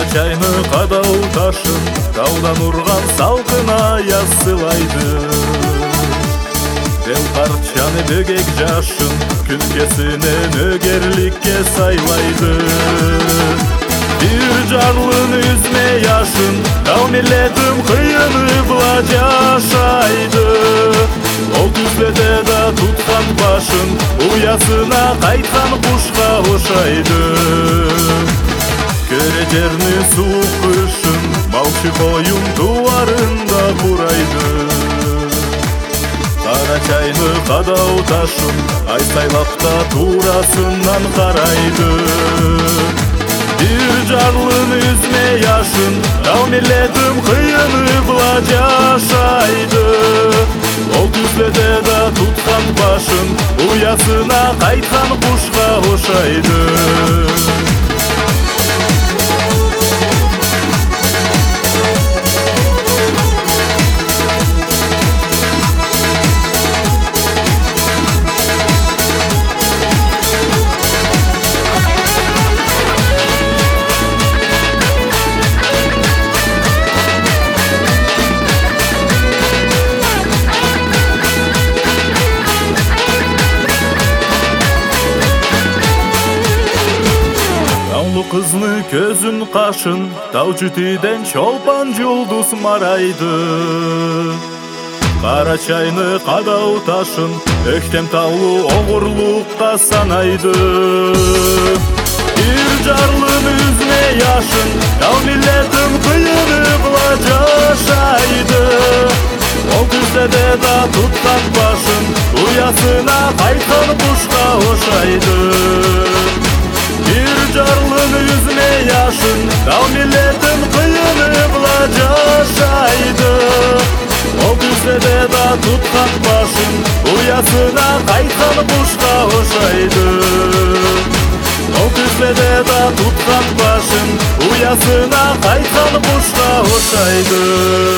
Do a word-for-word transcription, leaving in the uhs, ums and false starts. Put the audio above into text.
чайны кадау ташын таудан урган салкын аяз сыйлайды. Дел парчаны бөгек жашын күлкесинен өгерликке сайлайды. Бир жарлын үзме яшын тау миллетим кыйыны бла жашайды. Ол күзбеде да туткан башын уясына кайткан кушка ошайды. Көре жерни суук кышын балчы коюн туарында курайды. Кара чайны кадау ташын ай сайлапта туурасынан карайды. Бир жарлын үзме яшын тау миллетим кыйыны бла жашайды. Ол күзбеде да туткан башын уясына кайткан кушка ошайды. Кызны көзүн кашын тау жүтүден чолпан жулдуз марайды. Кара чайны кадау ташын өктем таулу огурлукка санайды. Бир жарлын үзме яшын тау миллетим кыйыны бла жашайды. Ол күзбеде да туткан башын уясына кайткан кушка ошайды. Бир жарлын үзме яшын тау миллетим кыйыны бла жашайды. Ол күзбеде да туткан башын уясына кайткан кушка ошайды. Ол күзбеде да туткан башын уясына кайткан кушка ошайды.